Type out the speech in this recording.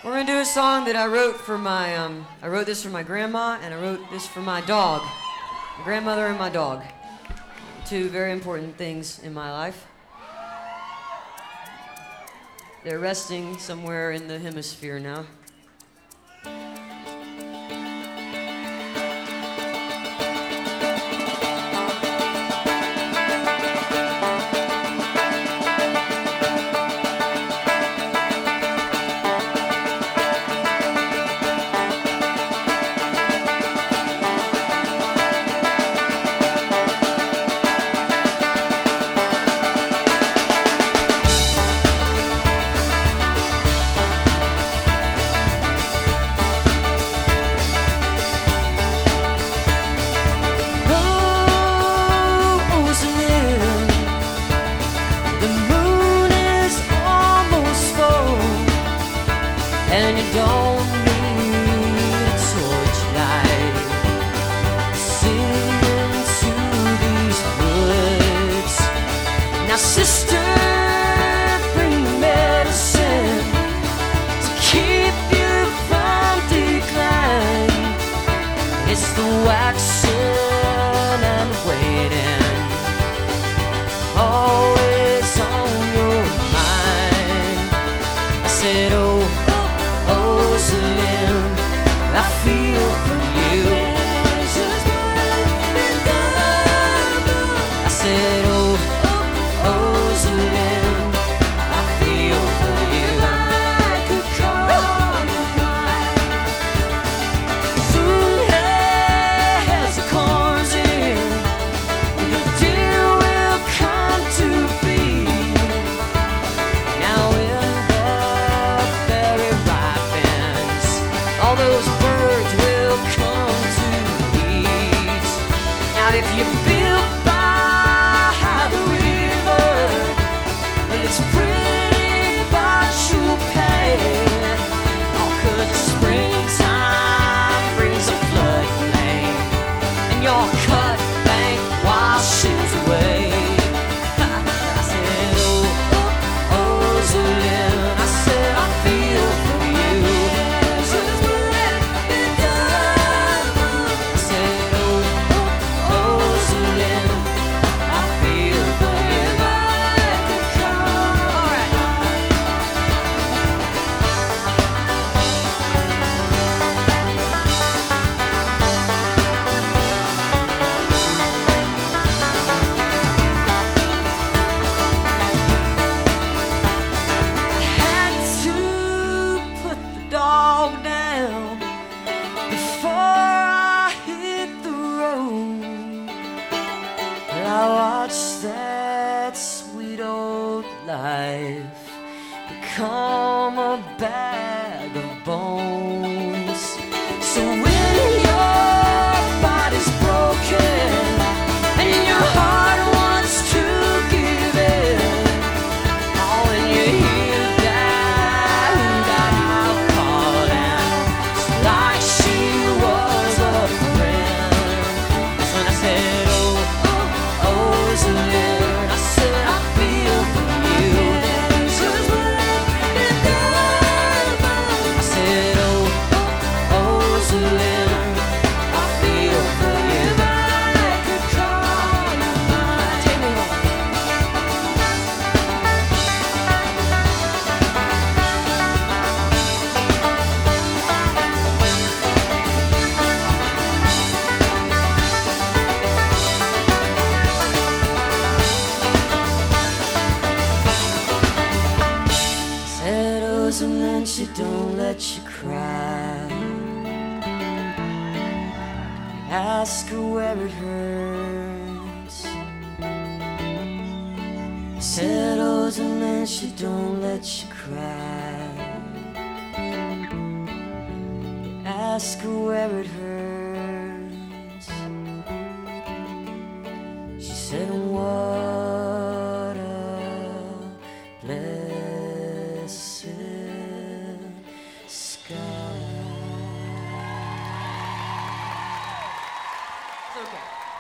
We're gonna do a song that I wrote for my, I wrote this for my grandma, and I wrote this for my dog. My grandmother and my dog. Two very important things in my life. They're resting somewhere in the hemisphere now. And you don't need a torchlight. Sing into these woods. Now, sister, bring medicine to keep you from decline. It's the waxing and waiting, always on your mind. I said, oh, Celine, I feel for you. I said, oh, Celine, I feel for you. Soon as the corn's in, the deal will come to be. Now in the very all those birds will come to eat. Now if you build by the river, it's pretty but you'll pay. Oh, 'cause the springtime brings a floodplain, and your cut bank washes away. I said, oh, Celine, I said, I feel for you. Down before I hit the road. I watched that sweet old life become a bag of bones. So when your body's broken and your heart wants to give in, oh, and you hear and she don't let you cry. Ask her where it hurts. Settles and then she don't let you cry. Ask her where it hurts.